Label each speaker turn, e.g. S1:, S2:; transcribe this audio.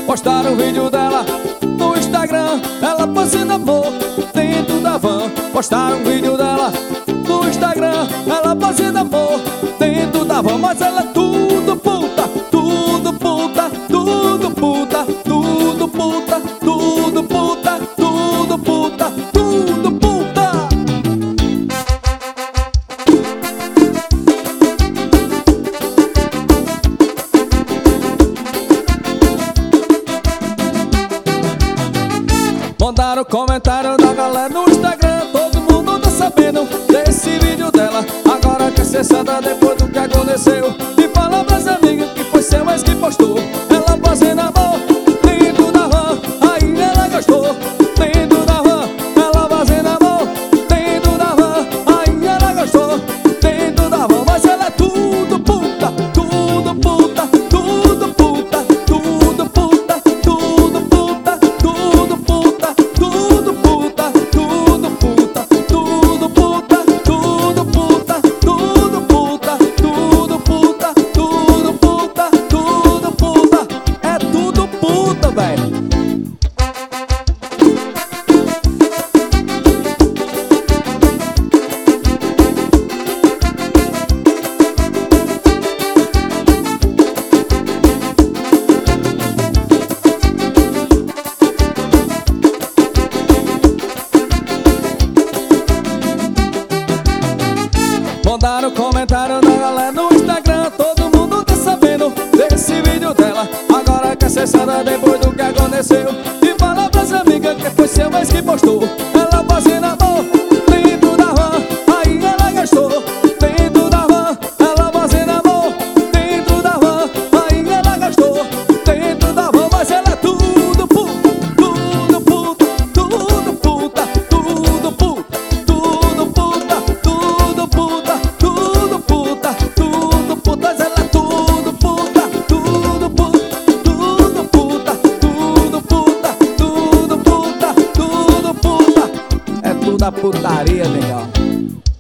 S1: Postaram um vídeo dela no Instagram, ela fazendo amor dentro da van. Postaram um vídeo dela no Instagram, ela fazendo amor dentro da van. Mas ela é tudo puta, tudo puta, tudo puta, tudo puta, tudo puta, tudo puta, tudo puta. Mandaram comentário da galera no Instagram, todo mundo tá sabendo desse vídeo dela. Agora quer ser santa depois do que aconteceu, e fala pras amigas que foi seu ex que postou ela fazendo amor dentro da van. Aí ela gostou dentro da van, ela fazendo amor dentro da van. Aí ela gostou dentro da van. Mas ela é tudo puta, tudo puta, tudo puta, tudo puta, tudo puta, tudo puta, tudo puta, tudo puta, tudo puta, tudo puta, tudo puta, tudo puta, tudo puta, tudo puta. É tudo puta, velho. Mandaram comentário da galera no Instagram, todo mundo tá sabendo desse vídeo dela. Agora quer ser santa depois do que aconteceu, e fala pras amigas que foi seu ex que postou ela fazendo amor dentro da van. Aí ela gastou dentro da van, ela fazendo amor dentro da van. Aí ela gastou dentro da van. Mas ela é tudo puta, tudo puta, tudo puta, tudo puta, tudo puta, tudo puta, tudo puta, tudo puta. Mas ela é tudo puta, tudo puta, tudo puta, tudo puta, tudo puta, tudo puta. É tudo a putaria, legal.